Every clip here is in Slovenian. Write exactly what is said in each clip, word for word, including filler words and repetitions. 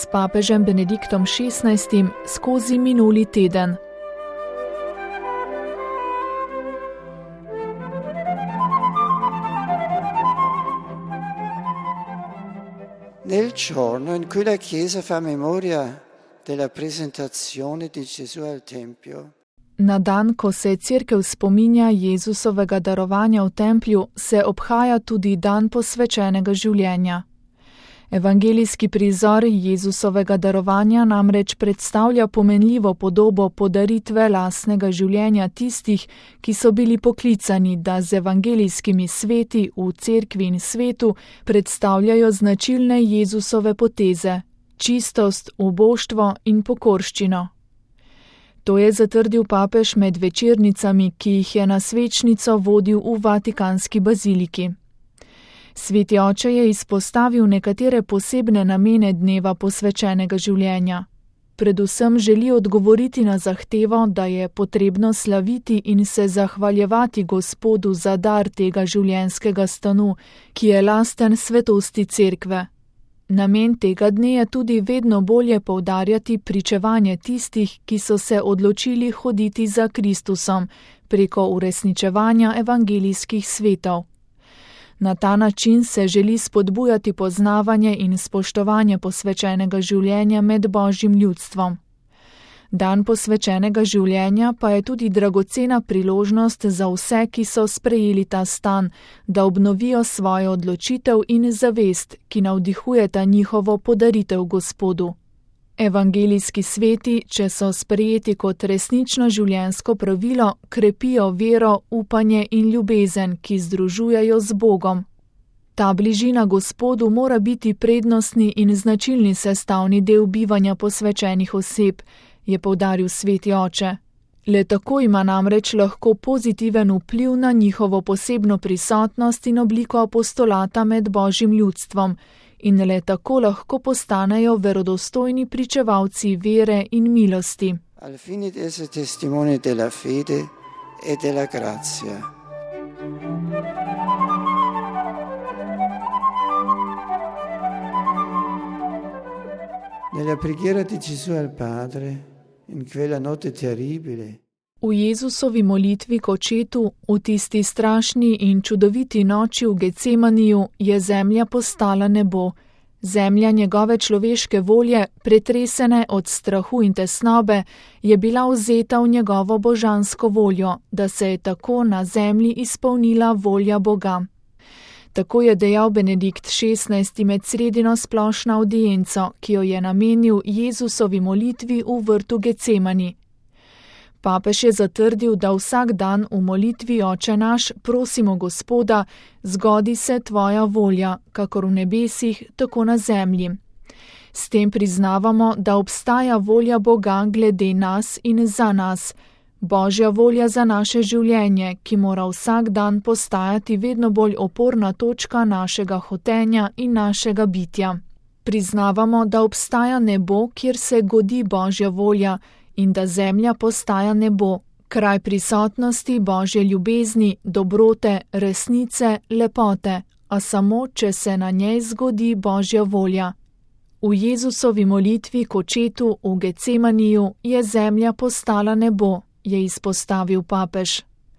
s papežem Benediktom šestnajstim skozi minuli teden. Nel giorno in cui la Chiesa fa memoria della presentazione di Gesù al Tempio, Na dan, ko se cerkev spominja Jezusovega darovanja v templju, se obhaja tudi dan posvečenega življenja. Evangelijski prizor Jezusovega darovanja namreč predstavlja pomenljivo podobo podaritve lastnega življenja tistih, ki so bili poklicani, da z evangelijskimi sveti v cerkvi in svetu predstavljajo značilne Jezusove poteze, čistost, uboštvo in pokorščino. To je zatrdil papež med večernicami, ki jih je na svečnico vodil v Vatikanski baziliki. Sveti oče je izpostavil nekatere posebne namene dneva posvečenega življenja. Predvsem želi odgovoriti na zahtevo, da je potrebno slaviti in se zahvaljevati Gospodu za dar tega življenjskega stanu, ki je lasten svetosti cerkve. Namen tega dne je tudi vedno bolje poudarjati pričevanje tistih, ki so se odločili hoditi za Kristusom preko uresničevanja evangelijskih svetov. Na ta način se želi spodbujati poznavanje in spoštovanje posvečenega življenja med Božjim ljudstvom. Dan posvečenega življenja pa je tudi dragocena priložnost za vse, ki so sprejeli ta stan, da obnovijo svojo odločitev in zavest, ki navdihujeta njihovo podaritev Gospodu. Evangelijski sveti, če so sprejeti kot resnično življenjsko pravilo, krepijo vero, upanje in ljubezen, ki združujejo z Bogom. Ta bližina Gospodu mora biti prednostni in značilni sestavni del bivanja posvečenih oseb, je poudaril sveti oče. Le tako ima namreč lahko pozitiven vpliv na njihovo posebno prisotnost in obliko apostolata med Božjim ljudstvom in le tako lahko postanejo verodostojni pričevalci vere in milosti. al fine di essere testimoni della fede e della grazia. Nella preghiera di Gesù al Padre, in quella notte terribile, V Jezusovi molitvi k očetu, v tisti strašni in čudoviti noči v Getsemaniju, je zemlja postala nebo. Zemlja njegove človeške volje, pretresene od strahu in tesnobe, je bila vzeta v njegovo božansko voljo, da se je tako na zemlji izpolnila volja Boga. Tako je dejal Benedikt šestnajsti med sredino splošno avdienco, ki jo je namenil Jezusovi molitvi v vrtu Getsemani. Papež je zatrdil, da vsak dan v molitvi Oče naš prosimo Gospoda, zgodi se tvoja volja, kakor v nebesih, tako na zemlji. S tem priznavamo, da obstaja volja Boga glede nas in za nas, Božja volja za naše življenje, ki mora vsak dan postajati vedno bolj oporna točka našega hotenja in našega bitja. Priznavamo, da obstaja nebo, kjer se godi Božja volja, in da zemlja postaja nebo, kraj prisotnosti Božje ljubezni, dobrote, resnice, lepote, a samo, če se na njej zgodi Božja volja. V Jezusovi molitvi k očetu v Getsemaniju je zemlja postala nebo, je izpostavil papež.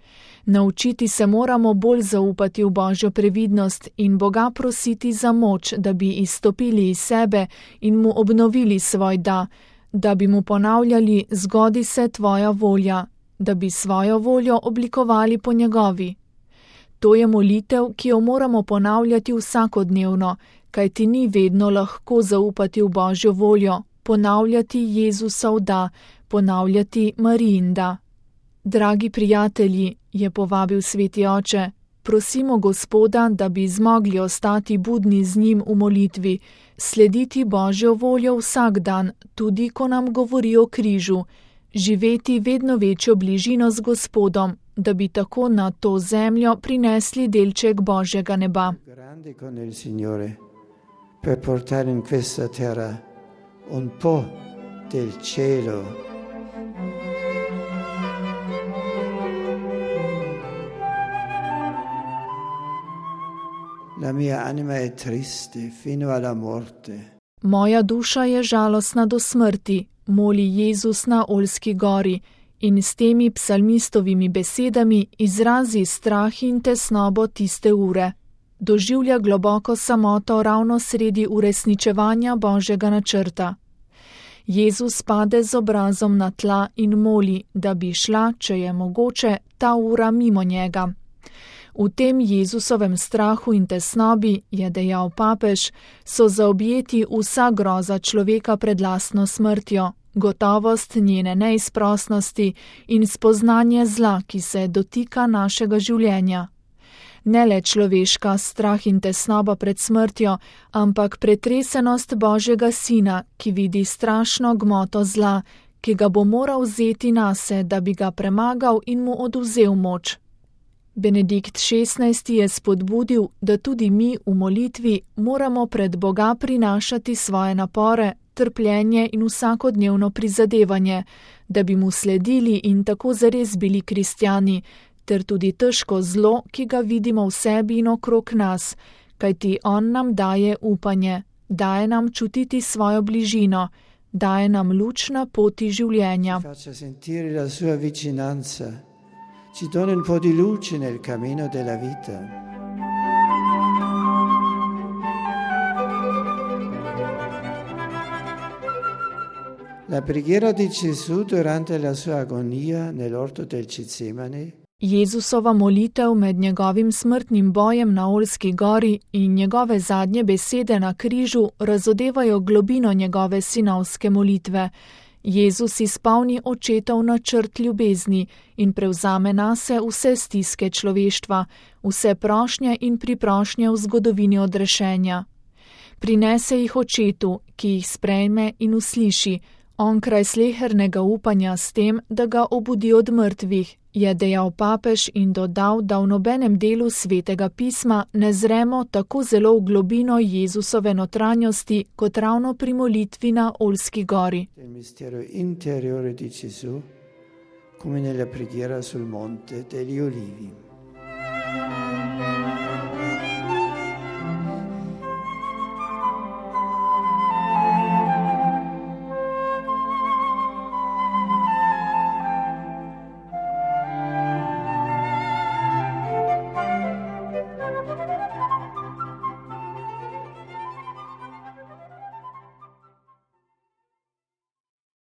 Naučiti se moramo bolj zaupati v Božjo previdnost in Boga prositi za moč, da bi izstopili iz sebe in mu obnovili svoj da, da bi mu ponavljali, zgodi se tvoja volja, da bi svojo voljo oblikovali po njegovi. To je molitev, ki jo moramo ponavljati vsakodnevno, kajti ni vedno lahko zaupati v Božjo voljo, ponavljati Jezusov da, ponavljati Marijin da. Dragi prijatelji, je povabil sveti oče, prosimo Gospoda, da bi zmogli ostati budni z njim v molitvi, slediti Božjo voljo vsak dan, tudi ko nam govori o križu, živeti vedno večjo bližino z Gospodom, da bi tako na to zemljo prinesli delček Božjega neba. grande con il Signore, per portare in questa terra un po' del cielo. La mia anima è triste fino alla morte. Moja duša je žalostna do smrti, moli Jezus na Oljski gori in s temi psalmistovimi besedami izrazi strah in tesnobo tiste ure. Doživlja globoko samoto ravno sredi uresničevanja Božjega načrta. Jezus pade z obrazom na tla in moli, da bi šla, če je mogoče, ta ura mimo njega. V tem Jezusovem strahu in tesnobi, je dejal papež, so zaobjeti vsa groza človeka pred lastno smrtjo, gotovost njene neizprosnosti in spoznanje zla, ki se dotika našega življenja. Ne le človeška strah in tesnoba pred smrtjo, ampak pretresenost Božjega Sina, ki vidi strašno gmoto zla, ki ga bo moral vzeti nase, da bi ga premagal in mu odvzel moč. Benedikt šestnajsti je spodbudil, da tudi mi v molitvi moramo pred Boga prinašati svoje napore, trpljenje in vsakodnevno prizadevanje, da bi mu sledili in tako zares bili kristjani, ter tudi težko zlo, ki ga vidimo v sebi in okrog nas, kajti on nam daje upanje, daje nam čutiti svojo bližino, daje nam luč na poti življenja. Ci dona un po' di luce nel cammino della vita. La preghiera di Gesù durante la sua agonia nell'orto del Getsemani. Jezusova molitev med njegovim smrtnim bojem na Oljski gori in njegove zadnje besede na križu razodevajo globino njegove sinovske molitve. Jezus izpolni očetov načrt ljubezni in prevzame nase vse stiske človeštva, vse prošnje in priprošnje v zgodovini odrešenja. Prinese jih očetu, ki jih sprejme in usliši, onkraj slehernega upanja s tem, da ga obudi od mrtvih, je dejal papež in dodal, da v nobenem delu Svetega pisma ne zremo tako zelo v globino Jezusove notranjosti, kot ravno pri molitvi na Oljski gori. Il mistero interiore di Gesù, come nella preghiera sul Monte degli Ulivi.